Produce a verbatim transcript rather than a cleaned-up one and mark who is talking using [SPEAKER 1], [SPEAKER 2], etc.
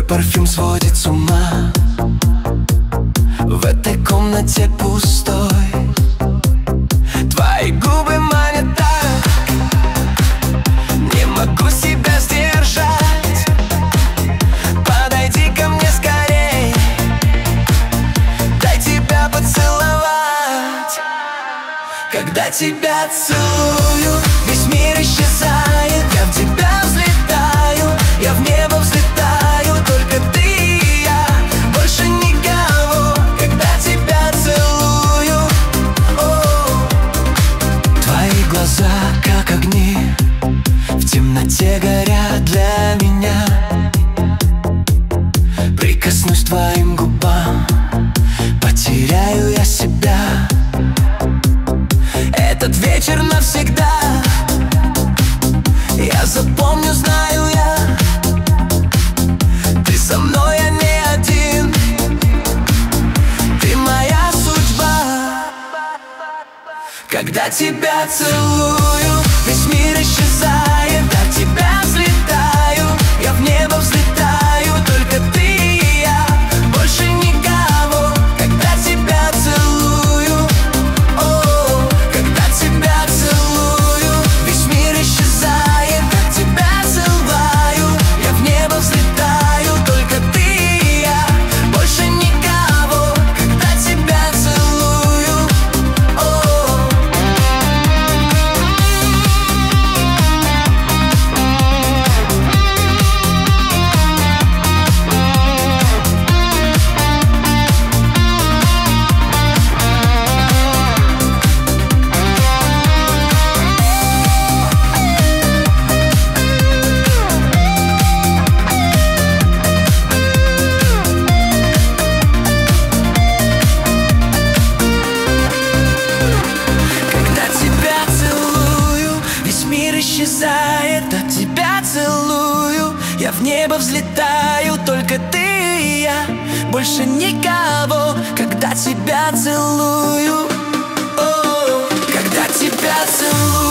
[SPEAKER 1] парфюм сводит с ума. В этой комнате пустой твои губы манят так, не могу себя сдержать. Подойди ко мне скорей, дай тебя поцеловать. Когда тебя целую, весь мир исчезает. Я в тебя взлетаю, я в небо взлетаю. Только ты и я, больше никого. Когда тебя целую, о, твои глаза как огни, в темноте горят для меня. Прикоснусь к твоим губам, потеряю я себя. Этот вечер навсегда я запомню, знаю я. Ты со мной, я не один. Ты моя судьба. Когда тебя целую, весь мир исчезает. От тебя взлетаю, я в небо взлетаю. Только ты и я, больше никого. Когда тебя целую, о, когда тебя целую, весь мир исчезает. От тебя целую, я в небо взлетаю. Только ты и я, больше никого. Когда тебя целую, о. Исчезает, от тебя целую, я в небо взлетаю. Только ты и я, больше никого. Когда тебя целую, о, когда тебя целую.